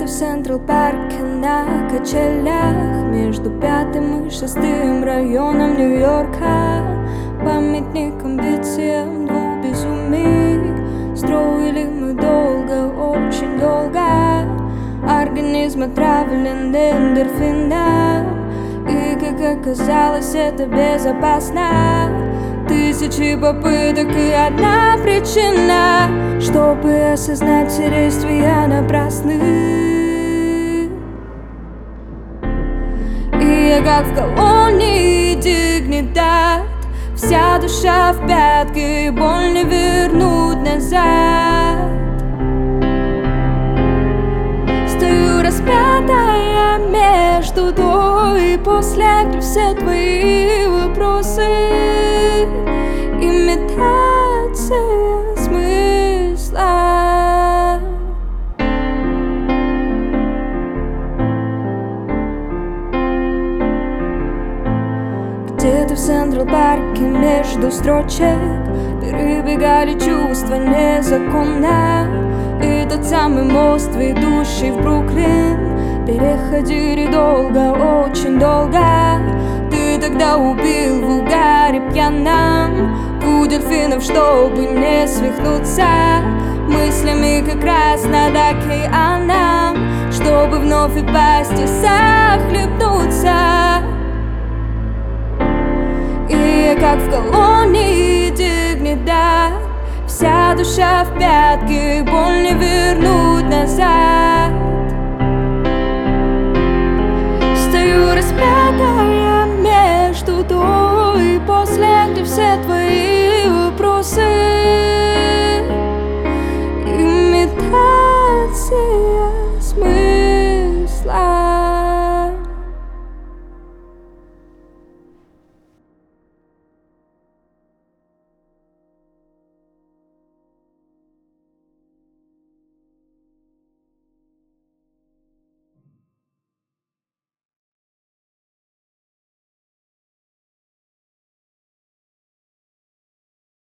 Где-то в Централ Парке на качелях между 5-м и 6-м районом Нью-Йорка, памятник амбициям двух безумий. Строили мы долго, очень долго. Организм отравлен эндорфином, и, как оказалось, это безопасно. Тысячи попыток и одна причина, чтобы осознать все действия напрасны. И я как в колонии дигнидад, вся душа в пятки, боль не вернуть назад. Стою распятая между до и после, где все твои вопросы. Имитация смысла. Где-то в Централ Парке между строчек перебегали чувства незаконно. И тот самый мост, ведущий в Бруклин, переходили долго, очень долго. Ты тогда убил в угаре пьяном у дельфинов, чтобы не свихнуться мыслями как раз над океаном, чтобы вновь упасть и захлебнуться. И я как в колонии дигнидад, вся душа в пятки, боль не вернуть назад.